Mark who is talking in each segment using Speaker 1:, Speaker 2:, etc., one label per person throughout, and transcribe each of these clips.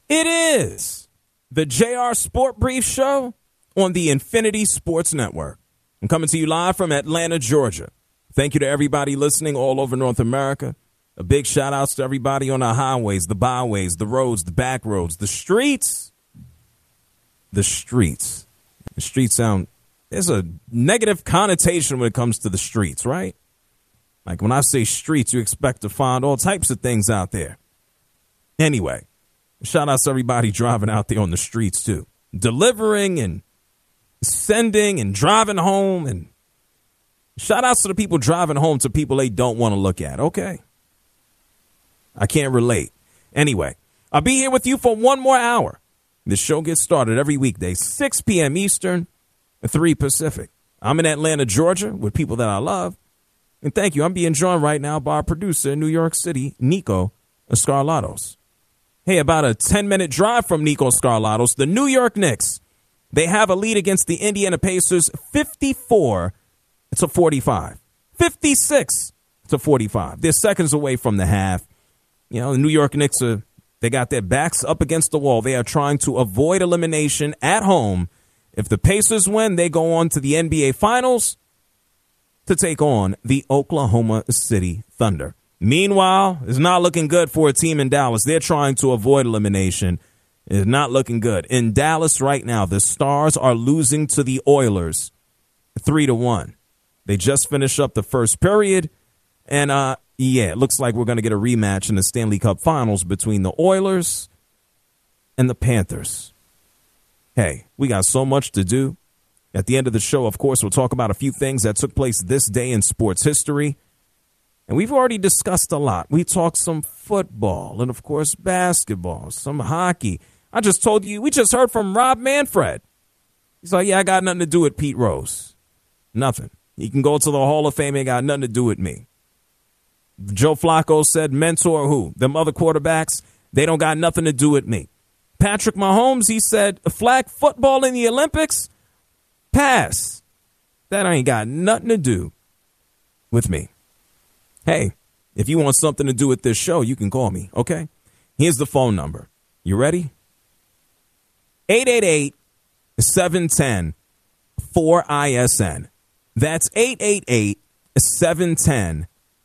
Speaker 1: It is the JR Sport Brief Show on the Infinity Sports Network. I'm coming to you live from Atlanta, Georgia. Thank you to everybody listening all over North America. A big shout outs to everybody on the highways, the byways, the roads, the back roads, the streets. The streets. The streets sound, there's a negative connotation when it comes to the streets, right? Like when I say streets, you expect to find all types of things out there. Anyway, shout out to everybody driving out there on the streets too. Delivering and sending and driving home, and shout outs to the people driving home to people they don't want to look at. Okay. I can't relate. Anyway, I'll be here with you for one more hour. This show gets started every weekday, 6 p.m. Eastern, 3 Pacific. I'm in Atlanta, Georgia, with people that I love. And thank you. I'm being joined right now by our producer in New York City, Nico Scarlatos. Hey, about a 10-minute drive from Nico Scarlatos, the New York Knicks, they have a lead against the Indiana Pacers, 54-45. 56-45. They're seconds away from the half. You know, the New York Knicks, they got their backs up against the wall. They are trying to avoid elimination at home. If the Pacers win, they go on to the NBA Finals to take on the Oklahoma City Thunder. Meanwhile, it's not looking good for a team in Dallas. They're trying to avoid elimination. It's not looking good. In Dallas right now, the Stars are losing to the Oilers 3-1. They just finished up the first period. And, it looks like we're going to get a rematch in the Stanley Cup Finals between the Oilers and the Panthers. Hey, we got so much to do. At the end of the show, of course, we'll talk about a few things that took place this day in sports history. And we've already discussed a lot. We talked some football and, of course, basketball, some hockey. I just told you, we just heard from Rob Manfred. He's like, I got nothing to do with Pete Rose. Nothing. He can go to the Hall of Fame. Ain't got nothing to do with me. Joe Flacco said, mentor who? Them other quarterbacks, they don't got nothing to do with me. Patrick Mahomes, he said, flag football in the Olympics? Pass. That ain't got nothing to do with me. Hey, if you want something to do with this show, you can call me, okay? Here's the phone number. You ready? 888-710-4ISN. That's 888-710-4ISN.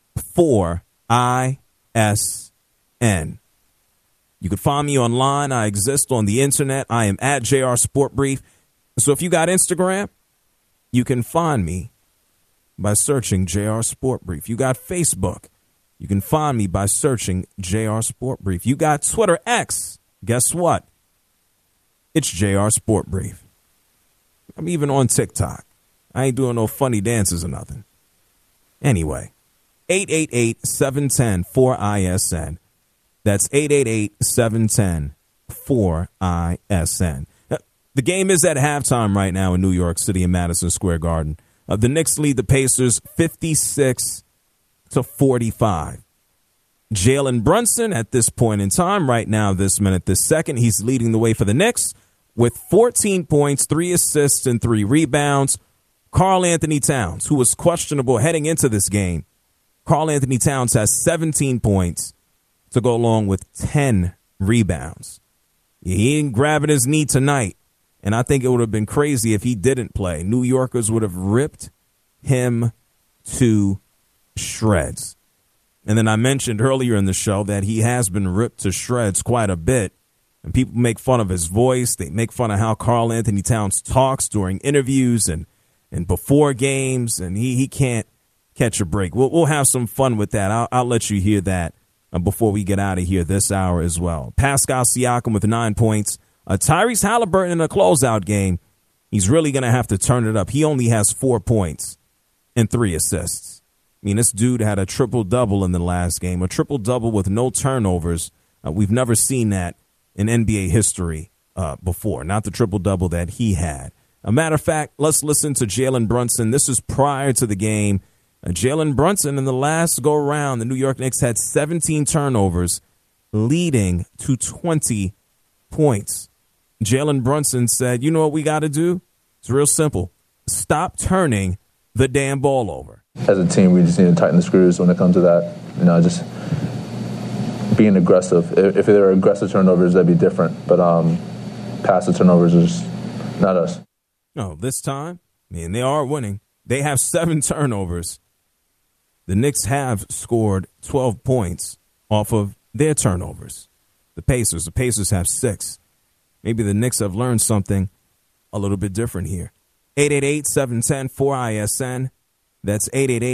Speaker 1: You can find me online. I exist on the internet. I am at JR Sport Brief. So if you got Instagram, you can find me by searching JR Sport Brief. You got Facebook, you can find me by searching JR Sport Brief. You got Twitter X, guess what? It's JR Sport Brief. I'm even on TikTok. I ain't doing no funny dances or nothing. Anyway, 888-710-4ISN. That's 888-710-4ISN. The game is at halftime right now in New York City in Madison Square Garden. The Knicks lead the Pacers 56-45. Jalen Brunson at this point in time, right now, this minute, this second, he's leading the way for the Knicks with 14 points, 3 assists, and 3 rebounds. Karl Anthony Towns, who was questionable heading into this game, Karl Anthony Towns has 17 points to go along with 10 rebounds. He ain't grabbing his knee tonight, and I think it would have been crazy if he didn't play. New Yorkers would have ripped him to shreds. And then I mentioned earlier in the show that he has been ripped to shreds quite a bit. And people make fun of his voice. They make fun of how Karl Anthony Towns talks during interviews and before games. And he can't catch a break. We'll have some fun with that. I'll let you hear that before we get out of here this hour as well. Pascal Siakam with 9 points. Tyrese Halliburton in a closeout game. He's really going to have to turn it up. He only has 4 points and 3 assists. I mean, this dude had a triple-double in the last game, a triple-double with no turnovers. We've never seen that in NBA history before, not the triple-double that he had. A matter of fact, let's listen to Jalen Brunson. This is prior to the game. Jalen Brunson, in the last go-around, the New York Knicks had 17 turnovers, leading to 20 points. Jalen Brunson said, you know what we got to do? It's real simple. Stop turning the damn ball over.
Speaker 2: As a team, we just need to tighten the screws when it comes to that. being aggressive. If there are aggressive turnovers, that'd be different. But passive turnovers is not us.
Speaker 1: No, this time, man, they are winning. They have 7 turnovers. The Knicks have scored 12 points off of their turnovers. The Pacers have 6. Maybe the Knicks have learned something a little bit different here. 888-710-4ISN. That's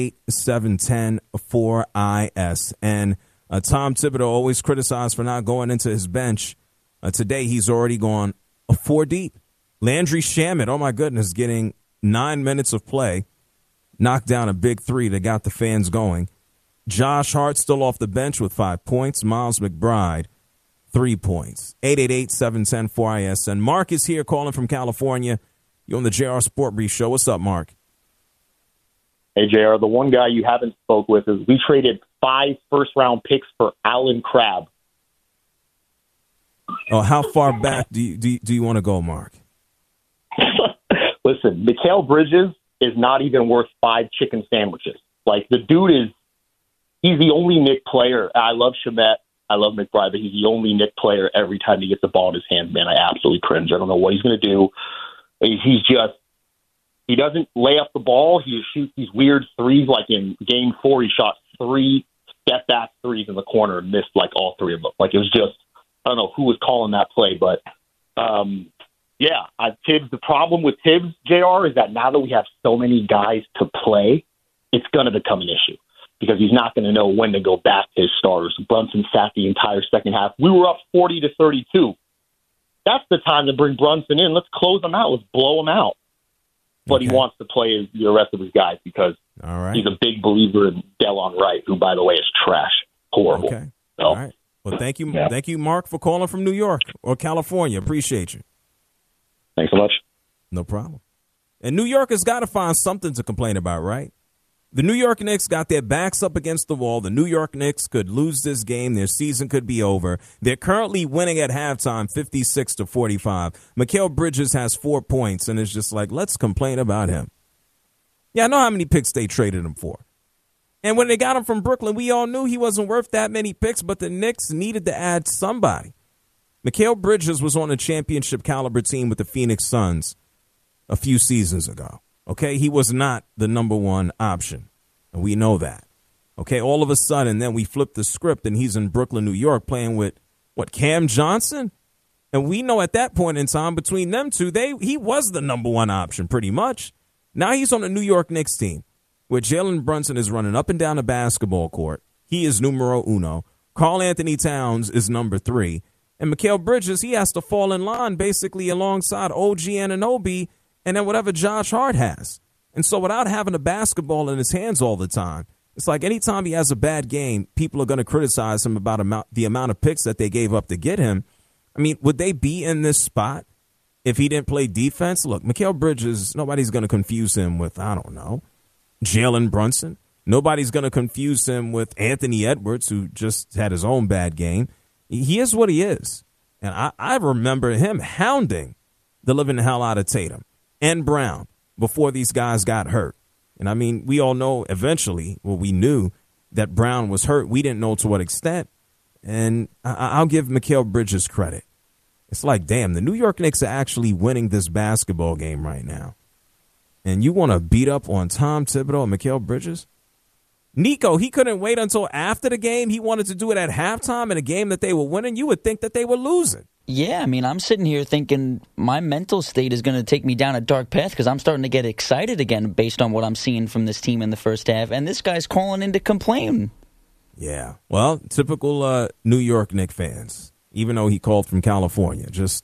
Speaker 1: 888-710-4ISN. Tom Thibodeau always criticized for not going into his bench. Today he's already gone 4 deep. Landry Shamet, oh my goodness, getting 9 minutes of play. Knocked down a big 3 that got the fans going. Josh Hart still off the bench with 5 points. Miles McBride, 3 points. 888-710-4ISN. Mark is here calling from California. You're on the JR Sport Brief Show. What's up, Mark?
Speaker 3: Hey, JR, the one guy you haven't spoke with is we traded 5 first-round picks for Alan Crabb.
Speaker 1: Oh, how far back do you want to go, Mark?
Speaker 3: Listen, Mikal Bridges is not even worth 5 chicken sandwiches. Like, the dude he's the only Knick player. I love Shamet. I love McBride, but he's the only Knick player every time he gets the ball in his hands, man. I absolutely cringe. I don't know what he's going to do. He doesn't lay up the ball. He shoots these weird threes. Like in game 4, he shot 3 step-back threes in the corner and missed like all 3 of them. Like, it was just, I don't know who was calling that play, but Tibbs, the problem with Tibbs, JR, is that now that we have so many guys to play, it's going to become an issue because he's not going to know when to go back to his starters. Brunson sat the entire second half. We were up 40-32. That's the time to bring Brunson in. Let's close him out. Let's blow him out. But He wants to play the rest of his guys because he's a big believer in Delon Wright, who, by the way, is trash. Horrible.
Speaker 1: Okay. So, all right. Well, thank you. Yeah. Thank you, Mark, for calling from New York or California. Appreciate you.
Speaker 3: Thanks so much.
Speaker 1: No problem. And New York has got to find something to complain about, right? The New York Knicks got their backs up against the wall. The New York Knicks could lose this game. Their season could be over. They're currently winning at halftime 56-45. Mikal Bridges has 4 points, and it's just like, let's complain about him. Yeah, I know how many picks they traded him for. And when they got him from Brooklyn, we all knew he wasn't worth that many picks, but the Knicks needed to add somebody. Mikal Bridges was on a championship caliber team with the Phoenix Suns a few seasons ago. Okay, he was not the number one option, and we know that. Okay, all of a sudden, then we flip the script, and he's in Brooklyn, New York, playing with, Cam Johnson? And we know at that point in time, between them two, he was the number one option, pretty much. Now he's on the New York Knicks team, where Jalen Brunson is running up and down the basketball court. He is numero uno. Karl Anthony Towns is number 3. And Mikal Bridges, he has to fall in line basically alongside OG Anunoby and then whatever Josh Hart has. And so without having a basketball in his hands all the time, it's like anytime he has a bad game, people are going to criticize him about the amount of picks that they gave up to get him. I mean, would they be in this spot if he didn't play defense? Look, Mikal Bridges, nobody's going to confuse him with, I don't know, Jalen Brunson. Nobody's going to confuse him with Anthony Edwards, who just had his own bad game. He is what he is. And I remember him hounding the living hell out of Tatum and Brown before these guys got hurt. And, I mean, we all know eventually, we knew that Brown was hurt. We didn't know to what extent. And I'll give Mikal Bridges credit. It's like, damn, the New York Knicks are actually winning this basketball game right now. And you want to beat up on Tom Thibodeau and Mikal Bridges? Nico, he couldn't wait until after the game. He wanted to do it at halftime in a game that they were winning. You would think that they were losing.
Speaker 4: Yeah, I mean, I'm sitting here thinking my mental state is going to take me down a dark path because I'm starting to get excited again based on what I'm seeing from this team in the first half. And this guy's calling in to complain.
Speaker 1: Yeah, well, typical New York Knicks fans, even though he called from California. Just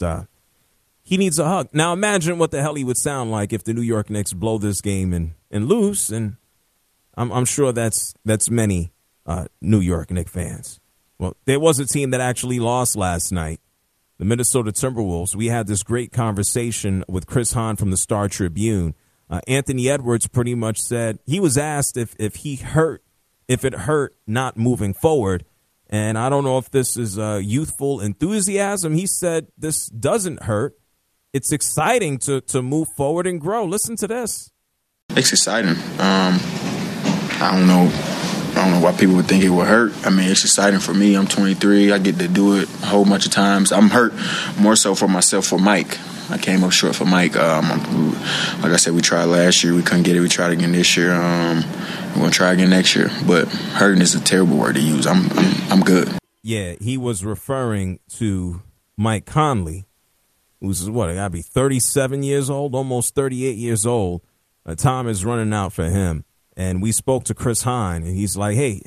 Speaker 1: he needs a hug. Now, imagine what the hell he would sound like if the New York Knicks blow this game and lose. And I'm sure that's many New York Knicks fans. Well, there was a team that actually lost last night. The Minnesota Timberwolves. We had this great conversation with Chris Hahn from the Star Tribune. Anthony Edwards pretty much said he was asked if it hurt not moving forward. And I don't know if this is youthful enthusiasm. He said this doesn't hurt. It's exciting to move forward and grow. Listen to this.
Speaker 5: It's exciting. I don't know don't know why people would think it would hurt. I mean, it's exciting for me. I'm 23. I get to do it a whole bunch of times. I'm hurt more so for myself, for Mike. I came up short for Mike. Like I said, we tried last year. We couldn't get it. We tried again this year. We're going to try again next year. But hurting is a terrible word to use. I'm good.
Speaker 1: Yeah, he was referring to Mike Conley, who's, what, got to be 37 years old, almost 38 years old. Time is running out for him. And we spoke to Chris Hine, and he's like, hey,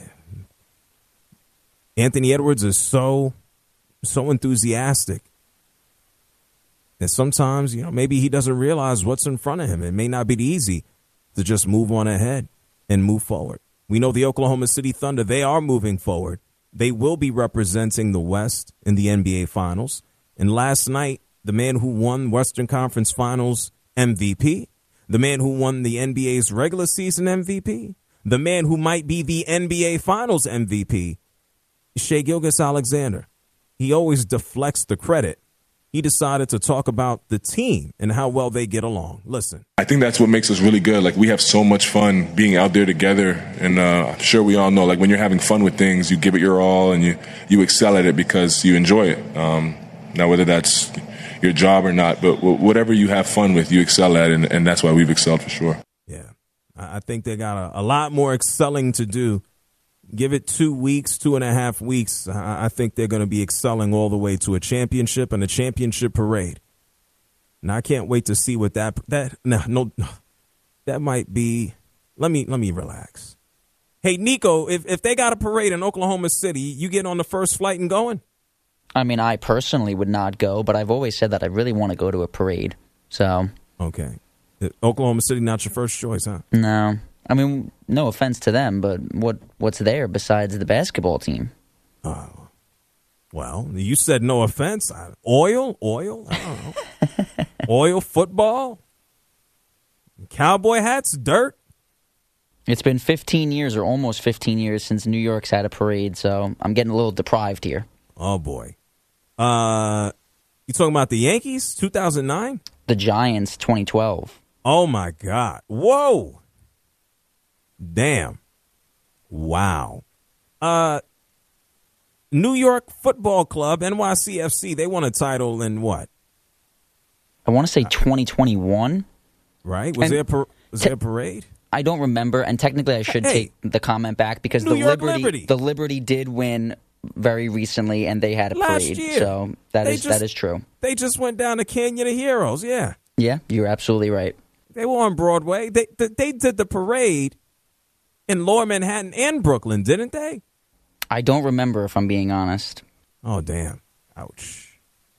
Speaker 1: Anthony Edwards is so enthusiastic. And sometimes, maybe he doesn't realize what's in front of him. It may not be easy to just move on ahead and move forward. We know the Oklahoma City Thunder, they are moving forward. They will be representing the West in the NBA Finals. And last night, the man who won Western Conference Finals MVP, the man who won the NBA's regular season MVP, the man who might be the NBA Finals MVP, Shai Gilgeous-Alexander. He always deflects the credit. He decided to talk about the team and how well they get along. Listen.
Speaker 6: I think that's what makes us really good. Like, we have so much fun being out there together. And I'm sure we all know, like, when you're having fun with things, you give it your all and you excel at it because you enjoy it. Now, whether that's your job or not, but whatever you have fun with, you excel at it, and that's why we've excelled for sure.
Speaker 1: Yeah. I think they got a lot more excelling to do. Give it 2 weeks, 2.5 weeks. I think they're going to be excelling all the way to a championship and a championship parade. And I can't wait to see what that might be. Let me relax. Hey, Nico, if they got a parade in Oklahoma City, you get on the first flight and going?
Speaker 4: I mean, I personally would not go, but I've always said that I really want to go to a parade. So
Speaker 1: okay, Oklahoma City not your first choice, huh?
Speaker 4: No. I mean, no offense to them, but what's there besides the basketball team?
Speaker 1: Well, you said no offense. Oil? I don't know. Oil, football, cowboy hats, dirt.
Speaker 4: It's been 15 years or almost 15 years since New York's had a parade, so I'm getting a little deprived here.
Speaker 1: Oh, boy. You talking about the Yankees, 2009?
Speaker 4: The Giants, 2012.
Speaker 1: Oh, my God. Whoa. Damn. Wow. New York Football Club, NYCFC, they won a title in what?
Speaker 4: I want to say 2021.
Speaker 1: Right? Was there a parade?
Speaker 4: I don't remember, and technically I should take the comment back because the Liberty did win very recently, and they had a
Speaker 1: last
Speaker 4: parade.
Speaker 1: Year.
Speaker 4: So that is true.
Speaker 1: They just went down to Canyon of Heroes, yeah.
Speaker 4: Yeah, you're absolutely right.
Speaker 1: They were on Broadway. They did the parade in Lower Manhattan and Brooklyn, didn't they?
Speaker 4: I don't remember, if I'm being honest.
Speaker 1: Oh, damn. Ouch.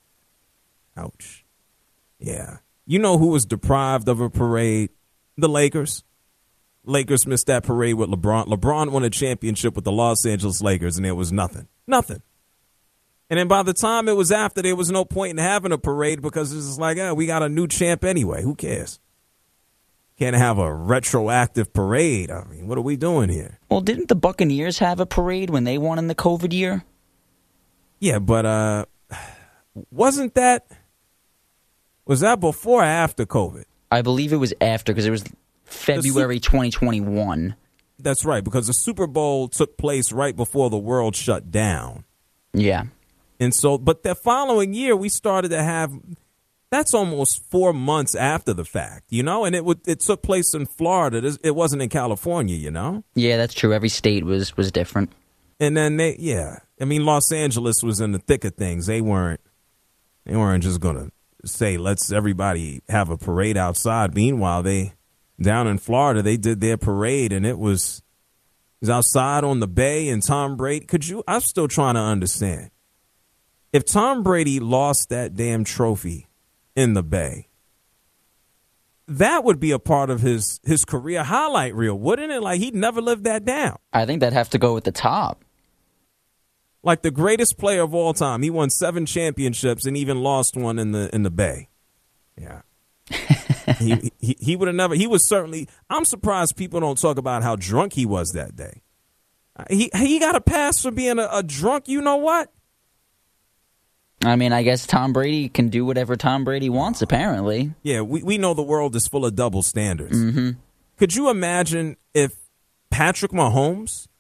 Speaker 1: Yeah. You know who was deprived of a parade? The Lakers. Lakers missed that parade with LeBron. LeBron won a championship with the Los Angeles Lakers, and there was nothing. Nothing. And then by the time it was after, there was no point in having a parade because it's just like, we got a new champ anyway. Who cares? Can't have a retroactive parade. I mean, what are we doing here?
Speaker 4: Well, didn't the Buccaneers have a parade when they won in the COVID year?
Speaker 1: Yeah, but was that before or after COVID?
Speaker 4: I believe it was after because it was February 2021.
Speaker 1: That's right, because the Super Bowl took place right before the world shut down.
Speaker 4: Yeah.
Speaker 1: And so, but the following year, we started to have... That's almost 4 months after the fact, and it took place in Florida. It wasn't in California,
Speaker 4: Yeah, that's true. Every state was different.
Speaker 1: And then Los Angeles was in the thick of things. They weren't just going to say, let's everybody have a parade outside. Meanwhile, down in Florida, they did their parade, and it was outside on the bay, and Tom Brady, I'm still trying to understand. If Tom Brady lost that damn trophy in the Bay, that would be a part of his career highlight reel, wouldn't it? Like, he'd never lived that down.
Speaker 4: I think that'd have to go at the top.
Speaker 1: Like the greatest player of all time. He won 7 championships and even lost one in the Bay. Yeah. he would have never. He was certainly. I'm surprised people don't talk about how drunk he was that day. He got a pass for being a drunk. You know what?
Speaker 4: I mean, I guess Tom Brady can do whatever Tom Brady wants, apparently.
Speaker 1: Yeah, we know the world is full of double standards.
Speaker 4: Mm-hmm.
Speaker 1: Could you imagine if Patrick Mahomes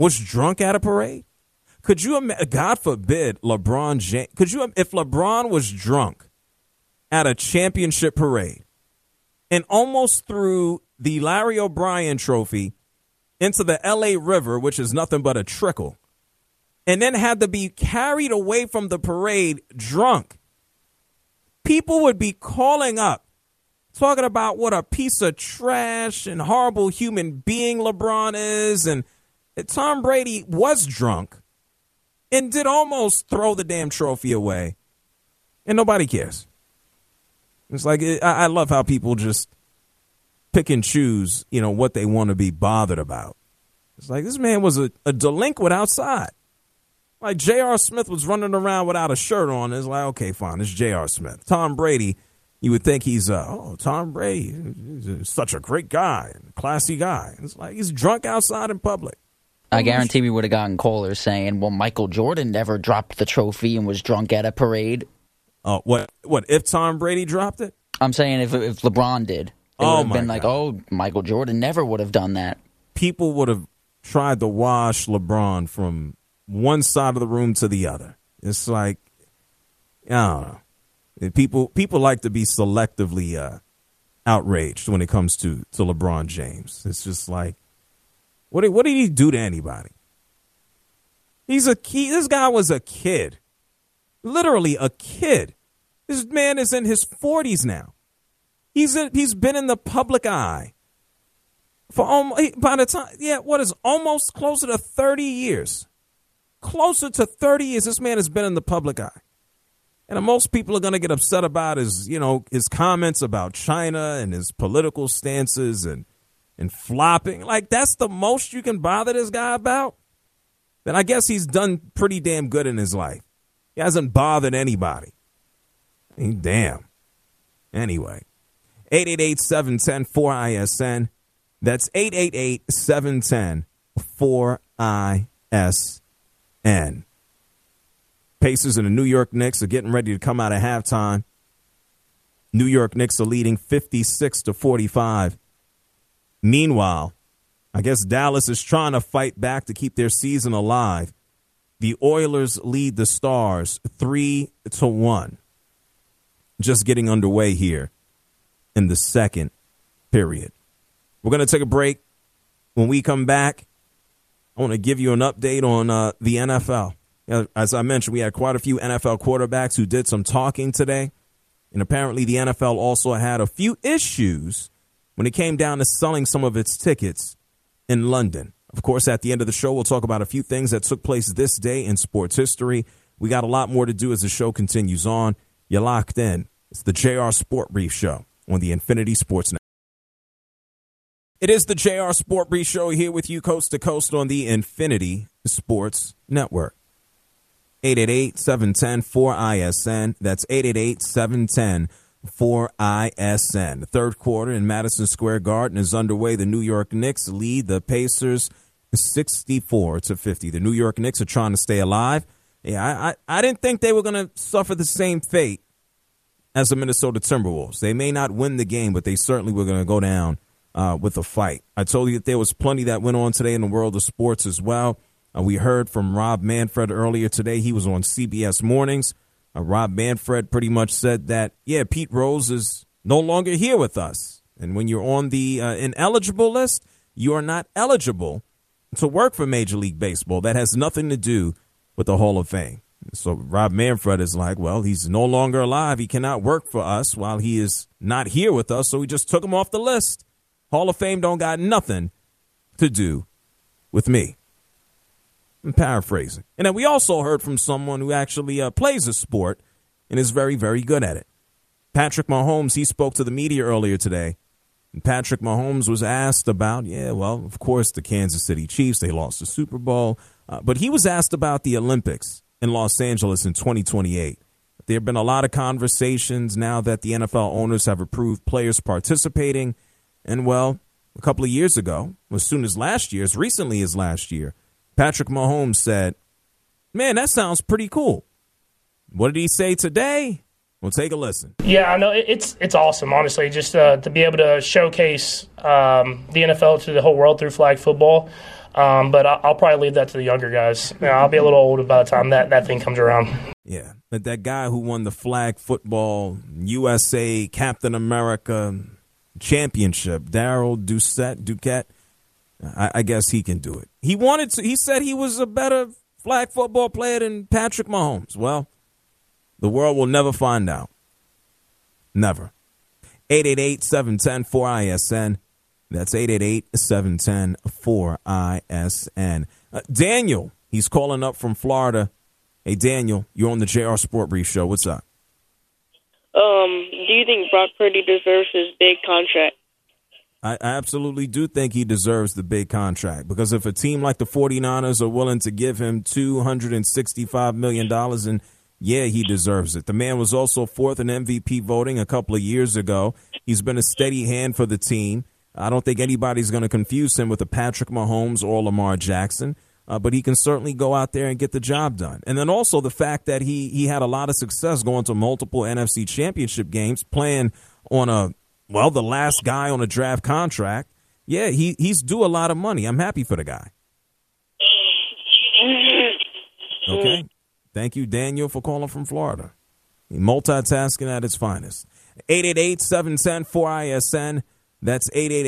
Speaker 1: was drunk at a parade? Could you imagine, God forbid, LeBron James, if LeBron was drunk at a championship parade and almost threw the Larry O'Brien trophy into the LA River, which is nothing but a trickle, and then had to be carried away from the parade drunk, people would be calling up, talking about what a piece of trash and horrible human being LeBron is. And Tom Brady was drunk and did almost throw the damn trophy away, and nobody cares. It's like, I love how people just pick and choose, what they want to be bothered about. It's like, this man was a delinquent outside. Like, J.R. Smith was running around without a shirt on. It's like, okay, fine, it's J.R. Smith. Tom Brady, you would think he's, Tom Brady, he's such a great guy, classy guy. It's like, he's drunk outside in public.
Speaker 4: I guarantee we would have gotten callers saying, well, Michael Jordan never dropped the trophy and was drunk at a parade.
Speaker 1: Oh, what, if Tom Brady dropped it?
Speaker 4: I'm saying if LeBron did. It would have been like, Michael Jordan never would have done that. People
Speaker 1: would have tried to wash LeBron from one side of the room to the other. It's like, I don't know. People like to be selectively outraged when it comes to LeBron James. It's just like, what did he do to anybody? This guy was a kid. Literally a kid. This man is in his 40s now. He's been in the public eye for almost closer to 30 years. Closer to 30 years, this man has been in the public eye. And most people are going to get upset about his comments about China and his political stances and flopping. Like, that's the most you can bother this guy about? Then I guess he's done pretty damn good in his life. He hasn't bothered anybody. Damn. Anyway, 888-710-4ISN. That's 888-710-4ISN. Pacers and the New York Knicks are getting ready to come out of halftime. New York Knicks are leading 56-45. Meanwhile, I guess Dallas is trying to fight back to keep their season alive. The Oilers lead the Stars 3-1. Just getting underway here in the second period. We're going to take a break. When we come back, I want to give you an update on the NFL. As I mentioned, we had quite a few NFL quarterbacks who did some talking today. And apparently the NFL also had a few issues when it came down to selling some of its tickets in London. Of course, at the end of the show, we'll talk about a few things that took place this day in sports history. We got a lot more to do as the show continues on. You're locked in. It's the JR Sport Brief Show on the Infinity Sports Network. It is the JR Sport Brief Show here with you coast to coast on the Infinity Sports Network. 888-710-4ISN. That's 888-710-4ISN. The third quarter in Madison Square Garden is underway. The New York Knicks lead the Pacers 64-50. The New York Knicks are trying to stay alive. Yeah, I didn't think they were going to suffer the same fate as the Minnesota Timberwolves. They may not win the game, but they certainly were going to go down with a fight. I told you that there was plenty that went on today in the world of sports as well. We heard from Rob Manfred earlier today. He was on CBS Mornings. Rob Manfred pretty much said that, Pete Rose is no longer here with us. And when you're on the ineligible list, you are not eligible to work for Major League Baseball. That has nothing to do with the Hall of Fame. So Rob Manfred is like, well, he's no longer alive. He cannot work for us while he is not here with us. So we just took him off the list. Hall of Fame don't got nothing to do with me. I'm paraphrasing. And then we also heard from someone who actually plays a sport and is very, very good at it. Patrick Mahomes, he spoke to the media earlier today. And Patrick Mahomes was asked about, of course, the Kansas City Chiefs. They lost the Super Bowl. But he was asked about the Olympics in Los Angeles in 2028. There have been a lot of conversations now that the NFL owners have approved players participating. And, a couple of years ago, as recently as last year, Patrick Mahomes said, man, that sounds pretty cool. What did he say today? Well, take a listen.
Speaker 7: Yeah, I know it's awesome, honestly, just to be able to showcase the NFL to the whole world through flag football. But I'll probably leave that to the younger guys. I'll be a little older by the time that thing comes around.
Speaker 1: Yeah, but that guy who won the flag football USA Captain America championship, Darrell Duquette, I guess he can do it. He said he was a better flag football player than Patrick Mahomes. Well, the world will never find out. Never. 888-710-4ISN. That's 888-710-4ISN. Daniel, he's calling up from Florida. Hey, Daniel, you're on the JR Sport Brief Show. What's up?
Speaker 8: Do you think Brock Purdy deserves his big contract?
Speaker 1: I absolutely do think he deserves the big contract, because if a team like the 49ers are willing to give him $265 million, and yeah, he deserves it. The man was also fourth in MVP voting a couple of years ago. He's been a steady hand for the team. I don't think anybody's going to confuse him with a Patrick Mahomes or Lamar Jackson, but he can certainly go out there and get the job done. And then also the fact that he had a lot of success going to multiple NFC championship games, playing on the last guy on a draft contract. Yeah, he's due a lot of money. I'm happy for the guy. Okay. Thank you, Daniel, for calling from Florida. Multitasking at its finest. 888-710-4ISN. That's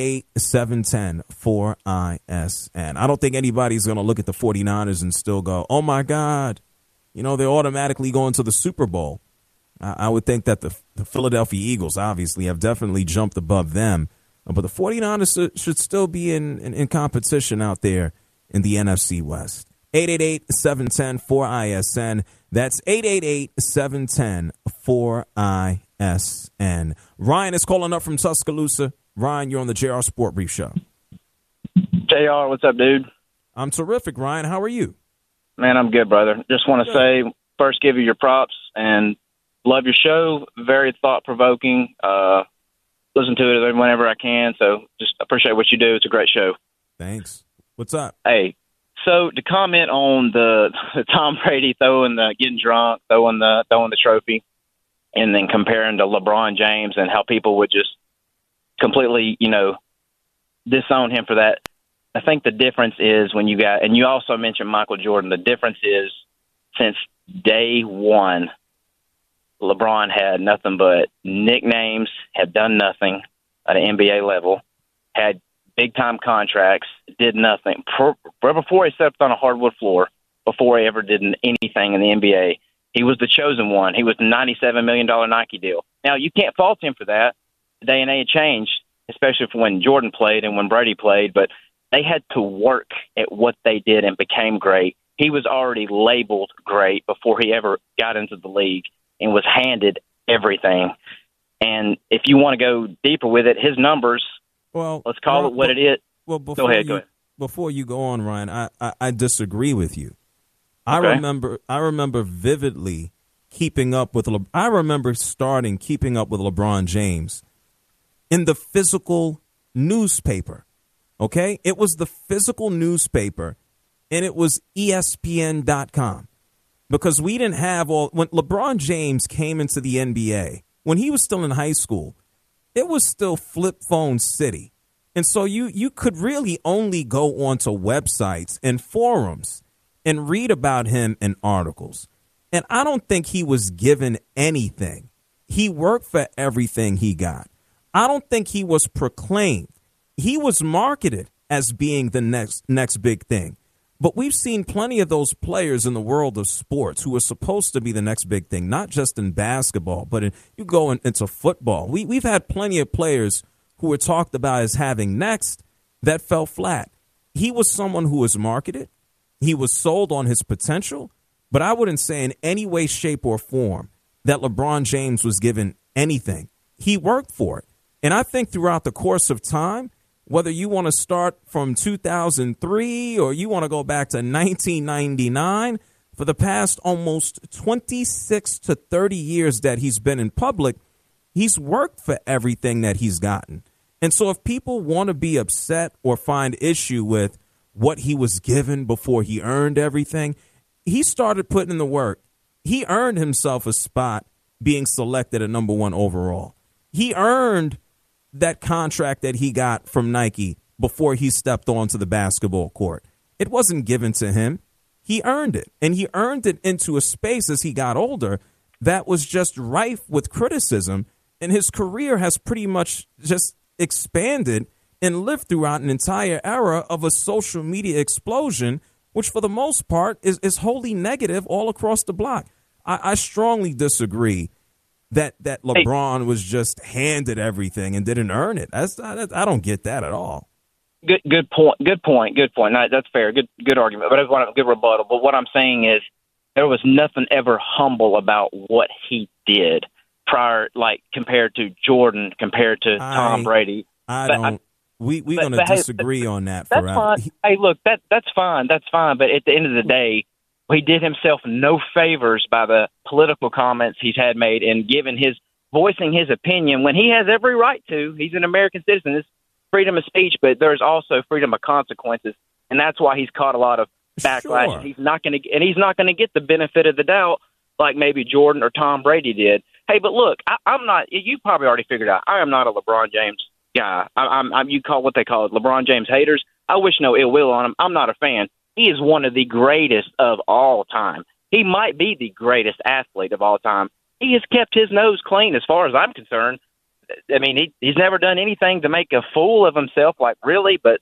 Speaker 1: 888-710-4ISN. I don't think anybody's going to look at the 49ers and still go, oh, my God, they're automatically going to the Super Bowl. I would think that the Philadelphia Eagles obviously have definitely jumped above them. But the 49ers should still be in competition out there in the NFC West. 888-710-4ISN. That's 888-710-4ISN. Ryan is calling up from Tuscaloosa. Ryan, you're on the JR Sport Brief Show.
Speaker 9: JR, what's up, dude?
Speaker 1: I'm terrific, Ryan. How are you?
Speaker 9: Man, I'm good, brother. Just want to say, first, give you your props and love your show. Very thought-provoking. Listen to it whenever I can, so just appreciate what you do. It's a great show.
Speaker 1: Thanks. What's up?
Speaker 9: Hey, so to comment on the Tom Brady getting drunk, throwing the trophy, and then comparing to LeBron James and how people would just completely, disown him for that. I think the difference is when and you also mentioned Michael Jordan, the difference is since day one, LeBron had nothing but nicknames, had done nothing at an NBA level, had big-time contracts, did nothing. Before he stepped on a hardwood floor, before he ever did anything in the NBA, he was the chosen one. He was the $97 million Nike deal. Now, you can't fault him for that. The day and age changed, especially for when Jordan played and when Brady played, but they had to work at what they did and became great. He was already labeled great before he ever got into the league and was handed everything. And if you want to go deeper with it, his numbers, let's call it what it is.
Speaker 1: Well,
Speaker 9: go ahead.
Speaker 1: Before you go on, Ryan, I disagree with you.
Speaker 9: Okay.
Speaker 1: I remember vividly keeping up with I remember starting keeping up with LeBron James in the physical newspaper. Okay? It was the physical newspaper, and it was ESPN.com. Because we didn't have when LeBron James came into the NBA, when he was still in high school, it was still flip phone city. And so you could really only go onto websites and forums and read about him in articles. And I don't think he was given anything. He worked for everything he got. I don't think he was proclaimed. He was marketed as being the next big thing. But we've seen plenty of those players in the world of sports who are supposed to be the next big thing, not just in basketball, but you go into football. We've had plenty of players who were talked about as having next that fell flat. He was someone who was marketed. He was sold on his potential, but I wouldn't say in any way, shape, or form that LeBron James was given anything. He worked for it. And I think throughout the course of time, whether you want to start from 2003 or you want to go back to 1999, for the past almost 26 to 30 years that he's been in public, he's worked for everything that he's gotten. And so if people want to be upset or find issue with what he was given before he earned everything, he started putting in the work. He earned himself a spot being selected at number 1 overall. He earned that contract that he got from Nike before he stepped onto the basketball court. It wasn't given to him. He earned it, and he earned it into a space as he got older that was just rife with criticism, and his career has pretty much just expanded and lived throughout an entire era of a social media explosion, which for the most part is wholly negative all across the block. I strongly disagree that LeBron was just handed everything and didn't earn it. I don't get that at all.
Speaker 9: Good point. No, that's fair. Good argument. But I want a good rebuttal. But what I'm saying is there was nothing ever humble about what he did prior, like compared to Jordan, compared to Tom Brady.
Speaker 1: We're going to disagree on that
Speaker 9: that's
Speaker 1: forever.
Speaker 9: Fine. Hey, look, that's fine. That's fine. But at the end of the day, he did himself no favors by the political comments he's had made and voicing his opinion when he has every right to. He's an American citizen. It's freedom of speech, but there's also freedom of consequences, and that's why he's caught a lot of backlash.
Speaker 1: Sure.
Speaker 9: He's not going to get the benefit of the doubt like maybe Jordan or Tom Brady did. Hey, but look, I'm not. You probably already figured out. I am not a LeBron James guy. I'm you call what they call it, LeBron James haters. I wish no ill will on him. I'm not a fan. He is one of the greatest of all time. He might be the greatest athlete of all time. He has kept his nose clean as far as I'm concerned. I mean, he's never done anything to make a fool of himself, like really, but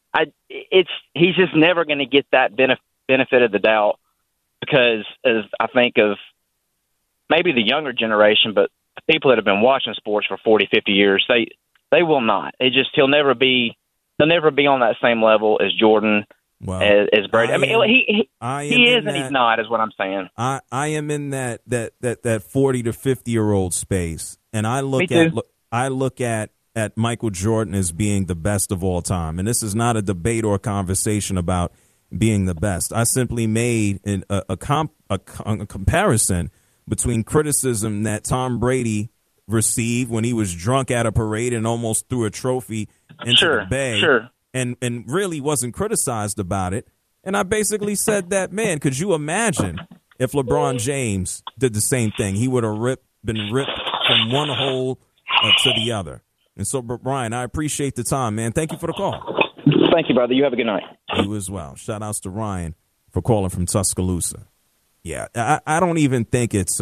Speaker 9: he's just never going to get that benefit of the doubt because, as I think of maybe the younger generation, but the people that have been watching sports for 40, 50 years, they will not. He'll never be on that same level as Jordan, as Brady. He is and he's not, is what I'm saying.
Speaker 1: I am in that 40 to 50-year-old space, and I look at Michael Jordan as being the best of all time. And this is not a debate or a conversation about being the best. I simply made a comparison between criticism that Tom Brady received when he was drunk at a parade and almost threw a trophy into the bay and really wasn't criticized about it. And I basically said that, man, could you imagine if LeBron James did the same thing? He would have been ripped from one hole to the other. And so, Brian, I appreciate the time, man. Thank you for the call.
Speaker 9: Thank you, brother. You have a good night.
Speaker 1: You as well. Shout outs to Ryan for calling from Tuscaloosa. Yeah, I don't even think it's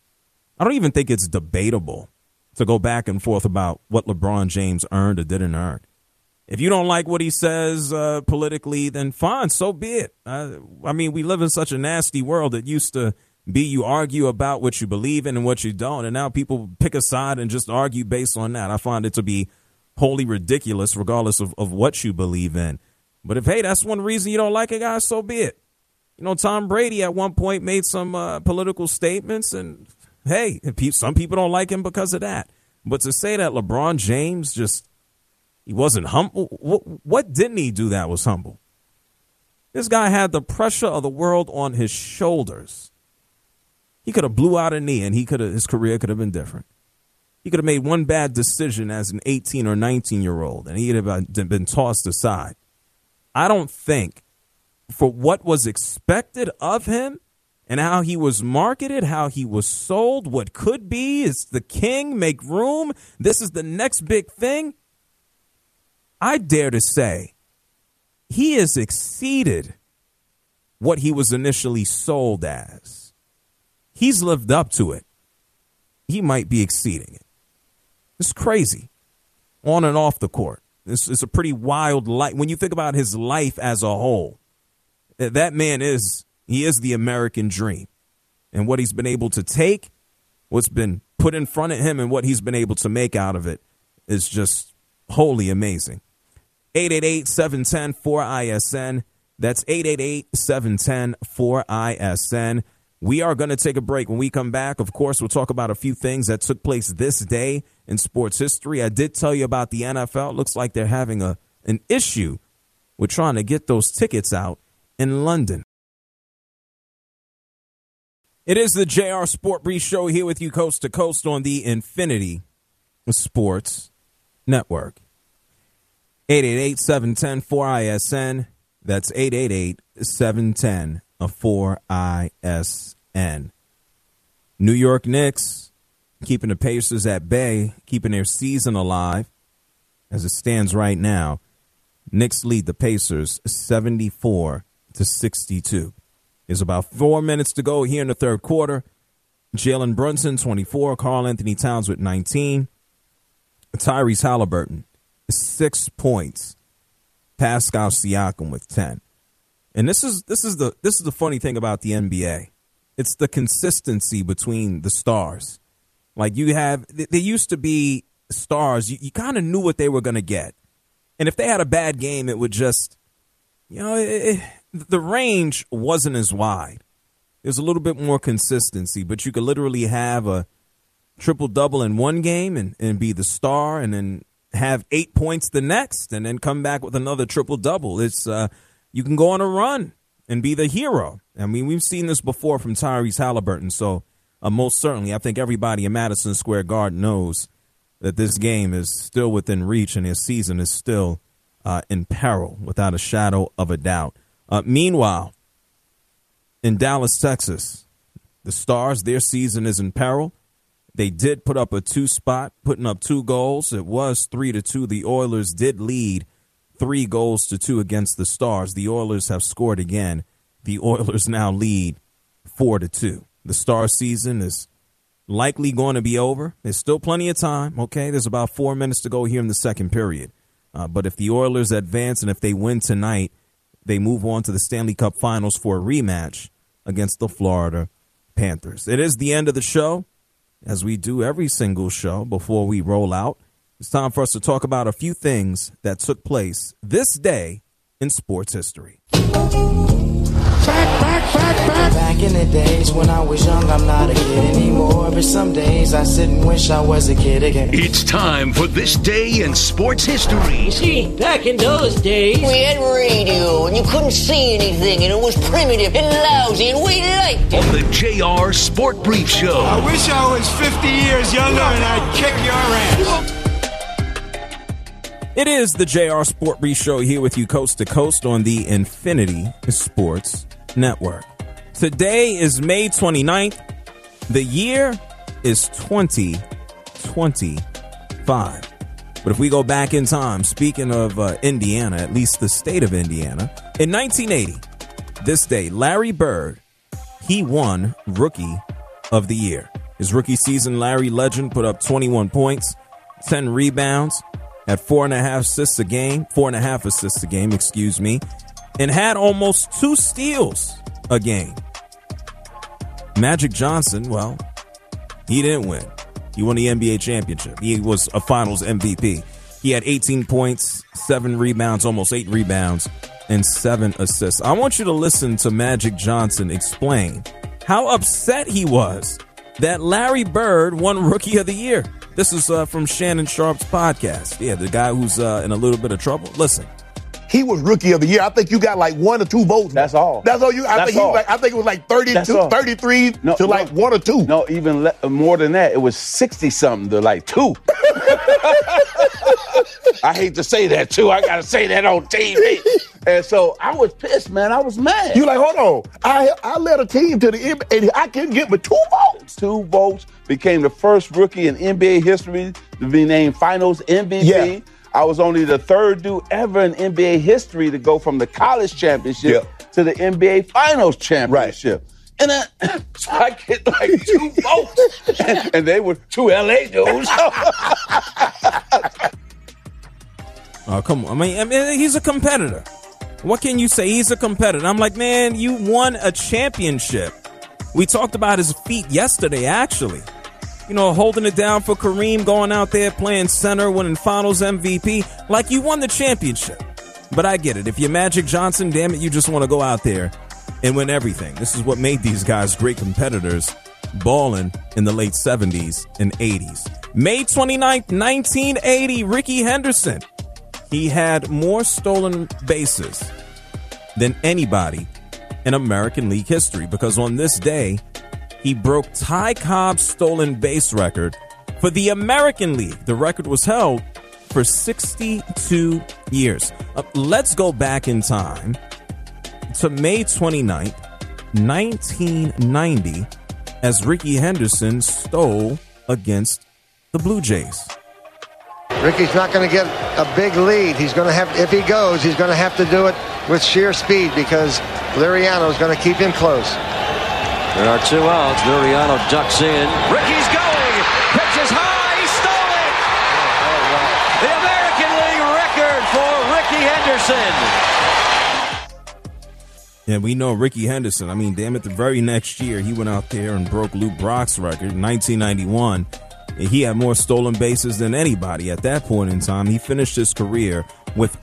Speaker 1: debatable to go back and forth about what LeBron James earned or didn't earn. If you don't like what he says politically, then fine, so be it. I mean, we live in such a nasty world that used to be you argue about what you believe in and what you don't, and now people pick a side and just argue based on that. I find it to be wholly ridiculous regardless of what you believe in. But if, hey, that's one reason you don't like it, guys, so be it. You know, Tom Brady at one point made some political statements, and, hey, some people don't like him because of that. But to say that LeBron James he wasn't humble, what didn't he do that was humble? This guy had the pressure of the world on his shoulders. He could have blew out a knee, and his career could have been different. He could have made one bad decision as an 18 or 19-year-old, and he'd have been tossed aside. I don't think for what was expected of him and how he was marketed, how he was sold, what could be is the king, make room, this is the next big thing. I dare to say he has exceeded what he was initially sold as. He's lived up to it. He might be exceeding it. It's crazy. On and off the court. It's a pretty wild life. When you think about his life as a whole, that man is the American dream. And what he's been able to take, what's been put in front of him, and what he's been able to make out of it is just wholly amazing. 888-710-4ISN. That's 888-710-4ISN. We are going to take a break. When we come back, of course, we'll talk about a few things that took place this day in sports history. I did tell you about the NFL. It looks like they're having an issue with trying to get those tickets out in London. It is the JR Sport Brief Show here with you coast to coast on the Infinity Sports Network. 888-710-4ISN. That's 888-710-4ISN. New York Knicks keeping the Pacers at bay, keeping their season alive as it stands right now. Knicks lead the Pacers 74-62. There's about 4 minutes to go here in the third quarter. Jalen Brunson, 24. Karl Anthony Towns with 19. Tyrese Halliburton, 6 points. Pascal Siakam with 10. And this is the funny thing about the NBA. It's the consistency between the stars. Like there used to be stars, you kind of knew what they were going to get. And if they had a bad game, it would just, the range wasn't as wide. There's a little bit more consistency, but you could literally have a triple-double in one game and be the star, and then have 8 points the next, and then come back with another triple-double. It's you can go on a run and be the hero. I mean, we've seen this before from Tyrese Halliburton, so most certainly I think everybody in Madison Square Garden knows that this game is still within reach and his season is still in peril, without a shadow of a doubt. Meanwhile, in Dallas, Texas, the Stars, their season is in peril. They did put up a 2-spot, putting up 2 goals. It was 3-2. The Oilers did lead 3-2 against the Stars. The Oilers have scored again. The Oilers now lead 4-2. The Stars season is likely going to be over. There's still plenty of time, okay? There's about 4 minutes to go here in the second period. But if the Oilers advance and if they win tonight, they move on to the Stanley Cup Finals for a rematch against the Florida Panthers. It is the end of the show. As we do every single show before we roll out, it's time for us to talk about a few things that took place this day in sports history.
Speaker 10: Back in the days when I was young, I'm not a kid anymore. But some days I sit and wish I was a kid again.
Speaker 11: It's time for this day in sports history.
Speaker 12: You see, back in those days, we had radio and you couldn't see anything, and it was primitive and lousy, and we liked it.
Speaker 11: On the JR Sport Brief Show.
Speaker 13: I wish I was 50 years younger and I'd kick your ass.
Speaker 1: It is the JR Sport Brief Show here with you coast to coast on the Infinity Sports Network. Today is May 29th. The year is 2025. But if we go back in time, speaking of Indiana, at least the state of Indiana, in 1980, this day, Larry Bird, he won Rookie of the Year. His rookie season, Larry Legend put up 21 points, 10 rebounds, had 4.5 assists a game, and had almost 2 steals a game. Magic Johnson, well, he didn't win. He won the NBA championship. He was a finals MVP. He had 18 points, 7 rebounds, almost 8 rebounds, and 7 assists. I want you to listen to Magic Johnson explain how upset he was that Larry Bird won Rookie of the Year. This is from Shannon Sharp's podcast. Yeah, the guy who's in a little bit of trouble. Listen.
Speaker 14: He was Rookie of the Year. I think you got like 1 or 2 votes.
Speaker 15: That's all.
Speaker 14: That's all you. I think it was like 32, 33 to like 1 or 2.
Speaker 15: No, even more than that. It was 60-something to like 2. I hate to say that, too. I got to say that on TV. And so I was pissed, man. I was mad.
Speaker 14: You like, hold on. I led a team to the NBA, and I couldn't get but 2 votes.
Speaker 15: 2 votes. Became the first rookie in NBA history to be named Finals MVP. Yeah. I was only the 3rd dude ever in NBA history to go from the college championship to the NBA Finals championship. Right. And so I get like 2 votes. And they were 2 LA dudes.
Speaker 1: Oh, come on. I mean, he's a competitor. What can you say? He's a competitor. I'm like, man, you won a championship. We talked about his feat yesterday, actually. You know, holding it down for Kareem, going out there playing center, winning finals MVP. Like, you won the championship. But I get it. If you're Magic Johnson, damn it, you just want to go out there and win everything. This is what made these guys great competitors, balling in the late 70s and 80s. May 29th, 1980, Rickey Henderson. He had more stolen bases than anybody in American League history, because on this day, he broke Ty Cobb's stolen base record for the American League. The record was held for 62 years. Let's go back in time to May 29th, 1990, as Rickey Henderson stole against the Blue Jays.
Speaker 16: Ricky's not going to get a big lead. He's going to have, if he goes, he's going to have to do it with sheer speed because Liriano is going to keep him close.
Speaker 17: There are 2 outs. Liriano ducks in. Ricky's going. Pitches high. He stole it. The American League record for Ricky Henderson.
Speaker 1: Yeah, we know Ricky Henderson. I mean, damn it, the very next year, he went out there and broke Lou Brock's record in 1991. He had more stolen bases than anybody at that point in time. He finished his career with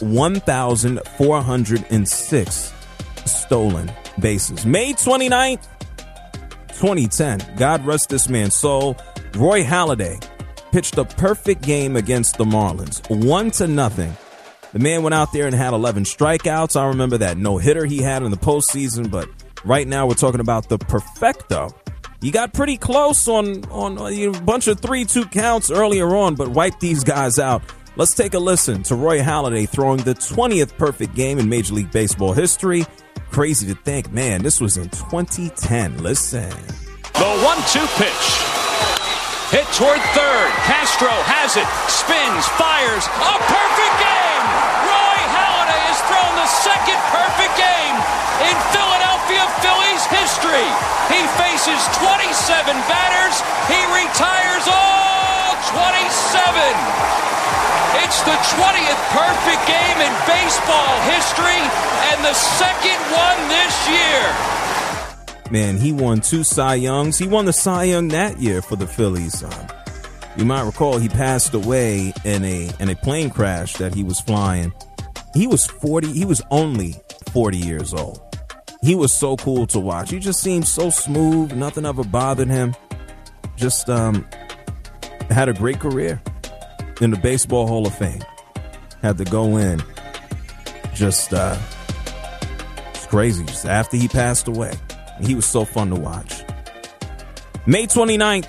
Speaker 1: 1,406 stolen bases. May 29th, 2010. God rest this man's soul. Roy Halladay pitched a perfect game against the Marlins, 1-0. The man went out there and had 11 strikeouts. I remember that no-hitter he had in the postseason, but right now we're talking about the perfecto. He got pretty close on a bunch of 3-2 counts earlier on, but wiped these guys out. Let's take a listen to Roy Halladay throwing the 20th perfect game in Major League Baseball history. Crazy to think, man, this was in 2010. Listen.
Speaker 18: The 1-2 pitch. Hit toward third. Castro has it. Spins, fires. A perfect game! Roy Halladay has thrown the second perfect game in Philadelphia Phillies history. He faces 27 batters. He retires all 27. It's the 20th perfect game in baseball history and the second one this year.
Speaker 1: Man, he won 2 Cy Youngs. He won the Cy Young that year for the Phillies. You might recall he passed away in a plane crash that he was flying. He was 40. He was only 40 years old. He was so cool to watch. He just seemed so smooth. Nothing ever bothered him. Just had a great career in the Baseball Hall of Fame. Had to go in. Just it's crazy. Just after he passed away. He was so fun to watch. May 29th,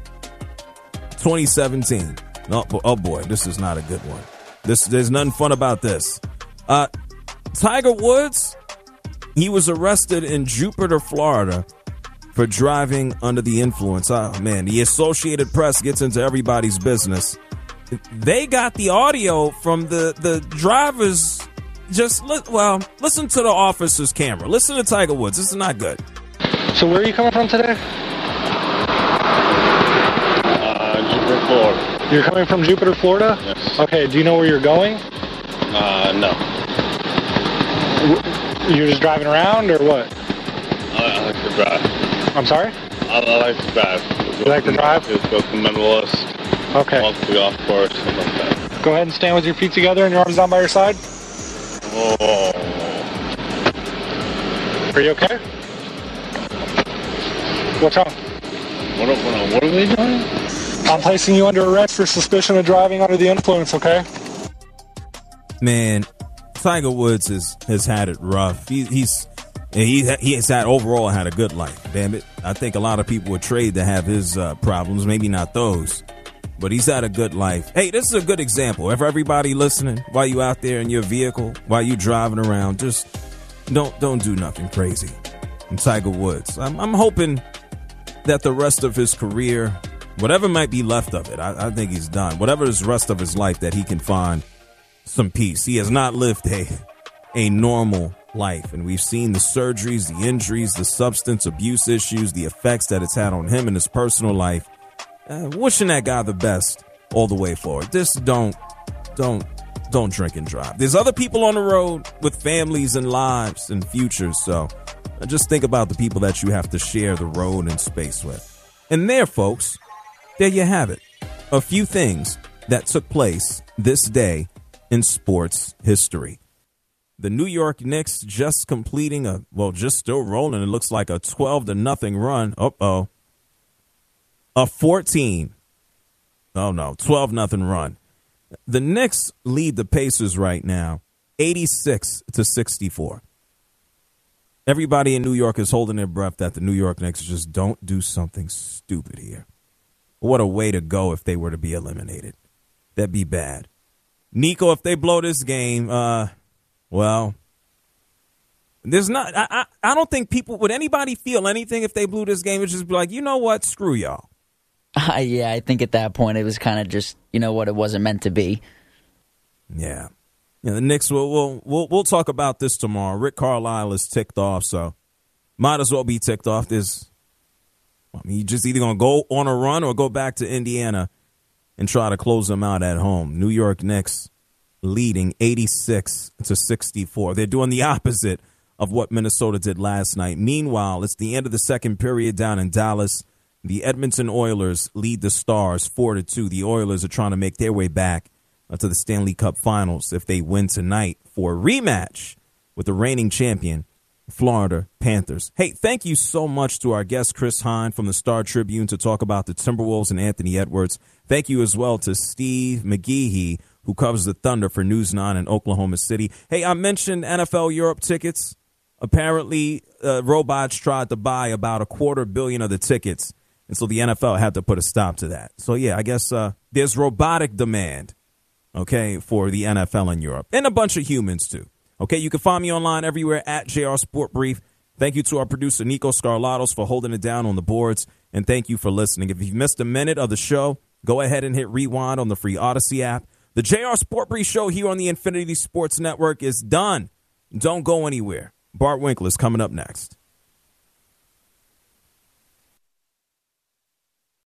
Speaker 1: 2017. Oh boy, this is not a good one. There's nothing fun about this. Tiger Woods, he was arrested in Jupiter, Florida for driving under the influence. Oh man, the Associated Press gets into everybody's business. They got the audio from the drivers. Listen to the officer's camera. Listen to Tiger Woods. This is not good.
Speaker 19: So where are you coming from today?
Speaker 20: Jupiter, Florida.
Speaker 19: You're coming from Jupiter, Florida?
Speaker 20: Yes.
Speaker 19: Okay, do you know where you're going?
Speaker 20: No.
Speaker 19: You're just driving around or what?
Speaker 20: I like to drive.
Speaker 19: I'm sorry?
Speaker 20: I like to drive.
Speaker 19: You like to drive?
Speaker 20: Just go to Mentalist.
Speaker 19: Okay.
Speaker 20: Walk to the golf course, something like that.
Speaker 19: Go ahead and stand with your feet together and your arms down by your side.
Speaker 20: Oh.
Speaker 19: Are you okay? What's wrong?
Speaker 20: What are we doing?
Speaker 19: I'm placing you under arrest for suspicion of driving under the influence, okay?
Speaker 1: Man, Tiger Woods has had it rough. He has overall had a good life. Damn it. I think a lot of people would trade to have his problems. Maybe not those. But he's had a good life. Hey, this is a good example. For everybody listening, while you out there in your vehicle, while you driving around, just don't do nothing crazy. And Tiger Woods, I'm hoping that the rest of his career, whatever might be left of it, I think he's done. Whatever is the rest of his life, that he can find some peace. He has not lived a normal life. And we've seen the surgeries, the injuries, the substance abuse issues, the effects that it's had on him in his personal life. Wishing that guy the best all the way forward. Just don't drink and drive. There's other people on the road with families and lives and futures. So just think about the people that you have to share the road and space with. And there, folks, there you have it. A few things that took place this day in sports history. The New York Knicks just completing just still rolling. It looks like a 12-0 run. A 12-0 run. The Knicks lead the Pacers right now, 86-64. Everybody in New York is holding their breath that the New York Knicks just don't do something stupid here. What a way to go if they were to be eliminated. That'd be bad. Nico, if they blow this game, there's not. I don't think would anybody feel anything if they blew this game. It's just be like, you know what? Screw y'all.
Speaker 4: Yeah, I think at that point it was kind of just, you know what, it wasn't meant to be.
Speaker 1: Yeah. The Knicks, we'll talk about this tomorrow. Rick Carlisle is ticked off, so might as well be ticked off. You're just either going to go on a run or go back to Indiana and try to close them out at home. New York Knicks leading 86-64. They're doing the opposite of what Minnesota did last night. Meanwhile, it's the end of the second period down in Dallas. The Edmonton Oilers lead the Stars 4-2. The Oilers are trying to make their way back to the Stanley Cup Finals if they win tonight for a rematch with the reigning champion, Florida Panthers. Hey, thank you so much to our guest, Chris Hine from the Star Tribune, to talk about the Timberwolves and Anthony Edwards. Thank you as well to Steve McGeehee, who covers the Thunder for News 9 in Oklahoma City. Hey, I mentioned NFL Europe tickets. Apparently, robots tried to buy about $250 million of the tickets, and so the NFL had to put a stop to that. So, yeah, I guess there's robotic demand, okay, for the NFL in Europe, and a bunch of humans, too. Okay, you can find me online everywhere at JR Sport Brief. Thank you to our producer, Nico Scarlatos, for holding it down on the boards, and thank you for listening. If you've missed a minute of the show, go ahead and hit rewind on the free Odyssey app. The JR Sport Brief show here on the Infinity Sports Network is done. Don't go anywhere. Bart Winkler is coming up next.